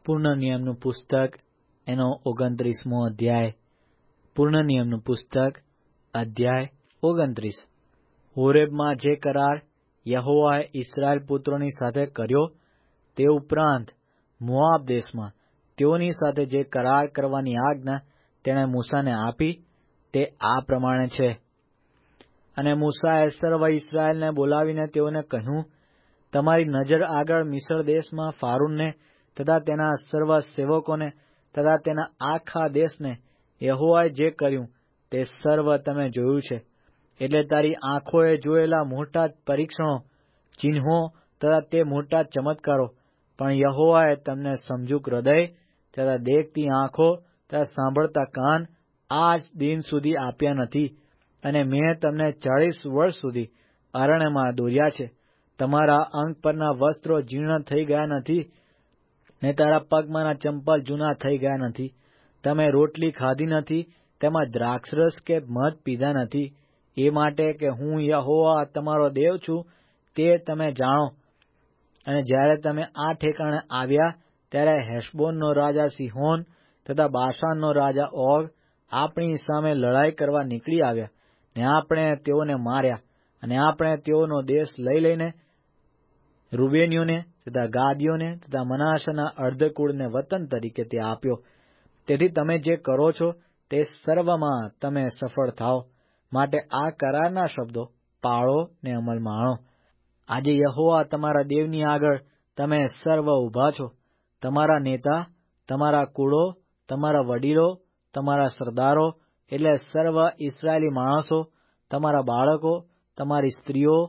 પૂર્ણ નિયમનું પુસ્તક એનો 29મો અધ્યાય. પૂર્ણ નિયમનું પુસ્તક અધ્યાય 29. હોરેબમાં જે કરાર યહોવાએ ઇસ્રાયેલ પુત્રોની સાથે કર્યો તે ઉપરાંત મોઆબ દેશમાં તેઓની સાથે જે કરાર કરવાની આજ્ઞા તેણે મૂસાને આપી તે આ પ્રમાણે છે. અને મૂસાએ સર્વ ઇસ્રાયેલને બોલાવીને તેઓને કહ્યું, તમારી નજર આગળ મિસ્ર દેશમાં ફારૂનને તથા તેના સર્વ સેવકોને તથા તેના આખા દેશને યહોવાએ જે કર્યું તે સર્વ તમે જોયું છે. એટલે તારી આંખોએ જોયેલા મોટા પરીક્ષણો, ચિહ્નો તથા તે મોટા ચમત્કારો, પણ યહોવાએ તમને સમજુક હૃદય તથા દેખતી આંખો તથા સાંભળતા કાન આજ દિન સુધી આપ્યા નથી. અને મેં તમને 40 વર્ષ સુધી અરણ્યમાં દોર્યા છે. તમારા અંગ પરના વસ્ત્રો જીર્ણ થઈ ગયા નથી, ને તારા પગમાંના ચંપલ જૂના થઈ ગયા નથી. તમે રોટલી ખાધી નથી, તેમાં દ્રાક્ષરસ કે મધ પીધા નથી. એ માટે કે હું યહોવા તમારો દેવ છું તે તમે જાણો. અને જ્યારે તમે આ ઠેકાણે આવ્યા ત્યારે હેશબોનનો રાજા સિહોન તથા બાશાનનો રાજા ઓગ આપણી સામે લડાઈ કરવા નીકળી આવ્યા, ને આપણે તેઓને માર્યા. અને આપણે તેઓનો દેશ લઈ લઈને રૂબેનીઓને તથા ગાદીઓને તથા મનાસેના અર્ધકુળને વતન તરીકે તે આપ્યો. તેથી તમે જે કરો છો તે સર્વમાં તમે સફળ થાઓ. માટે આ કરારના શબ્દો પાળો ને અમલમાં આણો. આજે યહોવા તમારા દેવની આગળ તમે સર્વ ઊભા છો. તમારા નેતા, તમારા કુળો, તમારા વડીલો, તમારા સરદારો એટલે સર્વ ઇસ્રાયેલી માણસો, તમારા બાળકો, તમારી સ્ત્રીઓ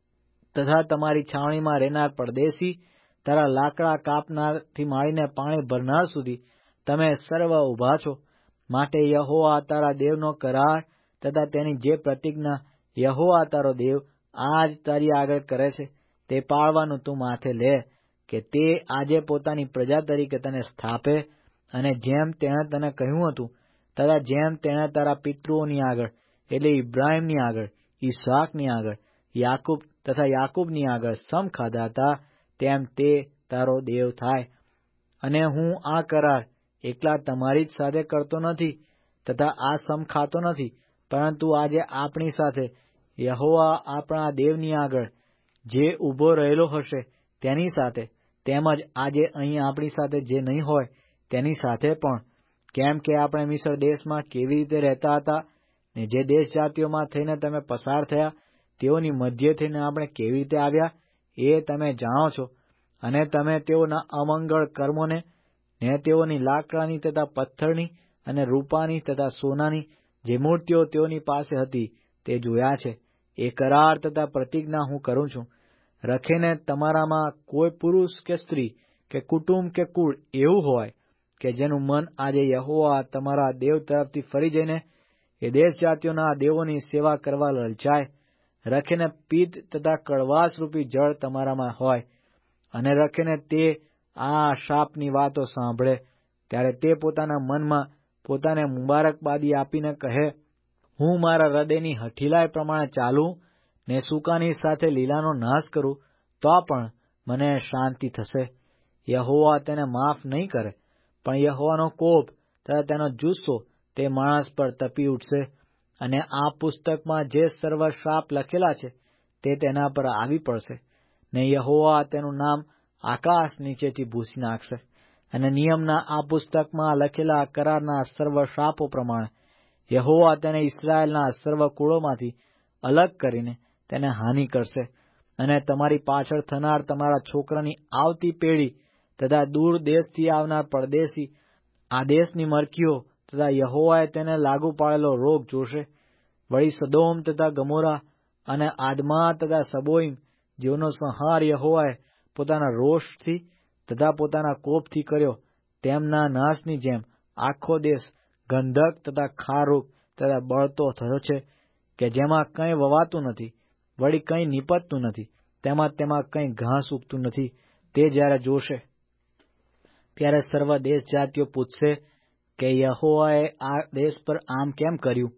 તથા તમારી છાવણીમાં રહેનાર પરદેશી, તારા લાકડા કાપનારથી માંડીને પાણી ભરનાર સુધી તમે સર્વ ઊભા છો. માટે યહોવા તારા દેવનો કરાર તથા તેની જે પ્રતિજ્ઞા યહોવા તારો દેવ આજ તારી આગળ કરે છે તે પાળવાનું તું માથે લે, કે તે આજે પોતાની પ્રજા તરીકે તને સ્થાપે. અને જેમ તેણે તને કહ્યું હતું તથા જેમ તેણે તારા પિતૃઓની આગળ એટલે ઇબ્રાહીમની આગળ, ઈસાકની આગળ, યાકૂબ તથા યાકૂબની આગળ સમ ખાધા હતા, તેમ તે તારો દેવ થાય. અને હું આ કરાર એકલા તમારી જ સાથે કરતો નથી તથા આ સમ ખાતો નથી, પરંતુ આજે આપણી સાથે યહોવા આપણા દેવની આગળ જે ઊભો રહેલો હશે તેની સાથે, તેમજ આજે અહીં આપણી સાથે જે નહીં હોય તેની સાથે પણ. કેમ કે આપણે મિસ્ર દેશમાં કેવી રીતે રહેતા હતા ને જે દેશ જાતિઓમાં થઈને તમે પસાર થયા તેઓની મધ્ય થઈને આપણે કેવી રીતે આવ્યા એ તમે જાણો છો. અને તમે તેઓના અમંગળ કર્મોને ને તેઓની લાકડાની તથા પથ્થરની અને રૂપાની તથા સોનાની જે મૂર્તિઓ તેઓની પાસે હતી તે જોયા છે. એ કરાર તથા પ્રતિજ્ઞા હું કરું છું. રખીને તમારામાં કોઈ પુરુષ કે સ્ત્રી કે કુટુંબ કે કુળ એવું હોય કે જેનું મન આજે યહોવા તમારા દેવ તરફથી ફરી જઈને એ દેશ જાતિઓના દેવોની સેવા કરવા લલચાય. રખીને પિત્ત તથા કડવાશ રૂપી જળ તમારામાં હોય, અને રખીને તે આ શાપની વાતો સાંભળે, ત્યારે તે પોતાના મનમાં પોતાને મુબારકબાદી આપીને કહે, હું મારા હૃદયની હઠીલાઈ પ્રમાણે ચાલું ને સૂકાની સાથે લીલાનો નાશ કરું તો પણ મને શાંતિ થશે. યહોવા તેને માફ નહીં કરે, પણ યહોવાનો કોપ તથા તેનો જુસ્સો તે માણસ પર તપી ઉઠશે. અને આ પુસ્તકમાં જે સર્વ શ્રાપ લખેલા છે તે તેના પર આવી પડશે, ને યહોવા તેનું નામ આકાશ નીચેથી ભૂંસી નાખશે. અને નિયમના આ પુસ્તકમાં લખેલા કરારના સર્વ શ્રાપો પ્રમાણે યહોવા તેને ઇસ્રાયેલના સર્વ કુળોમાંથી અલગ કરીને તેને હાનિ કરશે. અને તમારી પાછળ થનાર તમારા છોકરાની આવતી પેઢી તથા દૂર દેશથી આવનાર પરદેશી આ દેશની મરકીઓ તથા યહોવાએ તેને લાગુ પાડેલો રોગ જોશે. વળી સદોમ તથા ગમોરા અને આદમા તથા સબોઈમ જેઓનો સંહાર યહોવાએ પોતાના રોષથી તથા પોતાના કોપથી કર્યો, તેમના નાશની જેમ આખો દેશ ગંધક તથા ખારોગ તથા બળતો થયો છે, કે જેમાં કંઈ વવાતું નથી, વળી કંઈ નીપજતું નથી, તેમાં કંઈ ઘાસ ઉગતું નથી. તે જ્યારે જોશે ત્યારે સર્વ દેશ જાતિઓ પૂછશે કે યહોવાએ આ દેશ પર આમ કેમ કર્યું.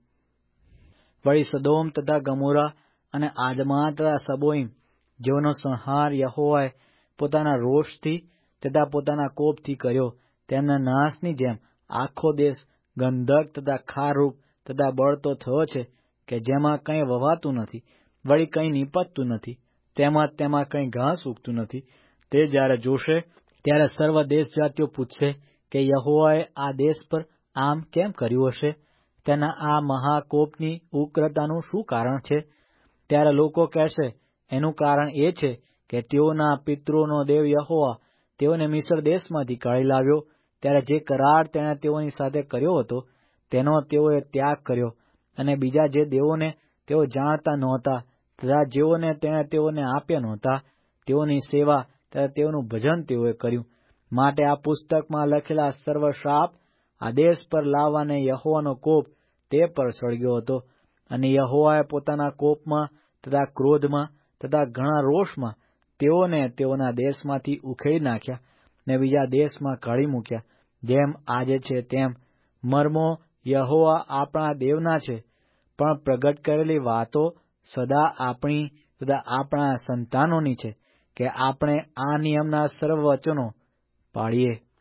વળી સદોમ તથા ગમોરા અને આદમા તથા સબોઈમ જેઓનો સંહાર યહોવાએ પોતાના રોષથી તથા પોતાના કોપથી કર્યો, તેમના નાશની જેમ આખો દેશ ગંધક તથા ખારરૂપ તથા બળતો થયો છે, કે જેમાં કંઈ વવાતું નથી, વળી કંઈ નીપજતું નથી, તેમાં કંઈ ઘાસ ઉગતું નથી. તે જ્યારે જોશે ત્યારે સર્વ દેશ જાતિઓ પૂછશે કે યહોવાએ આ દેશ પર આમ કેમ કર્યું હશે? તેના આ મહાકોપની ઉગ્રતાનું શું કારણ છે? ત્યારે લોકો કહેશે, એનું કારણ એ છે કે તેઓના પિતૃઓનો દેવ યહોવા તેઓને મિસ્ર દેશમાંથી કાઢી લાવ્યો, ત્યારે જે કરાર તેણે તેઓની સાથે કર્યો હતો તેનો તેઓએ ત્યાગ કર્યો, અને બીજા જે દેવોને તેઓ જાણતા નહોતા તથા જેઓને તેણે તેઓને આપ્યા નહોતા, તેઓની સેવા તથા તેઓનું ભજન તેઓએ કર્યું. માટે આ પુસ્તકમાં લખેલા સર્વ શ્રાપ આ દેશ પર લાવવાને યહોવાનો કોપ તે પર સળગ્યો હતો. અને યહોવાએ પોતાના કોપમાં તથા ક્રોધમાં તથા ઘણા રોષમાં તેઓને તેઓના દેશમાંથી ઉખેડી નાખ્યા ને બીજા દેશમાં કાઢી મૂક્યા. જેમ આજે છે તેમ મર્મો યહોવા આપણા દેવના છે, પણ પ્રગટ કરેલી વાતો સદા આપણી તથા આપણા સંતાનોની છે, કે આપણે આ નિયમના સર્વ વચનો પાળીએ.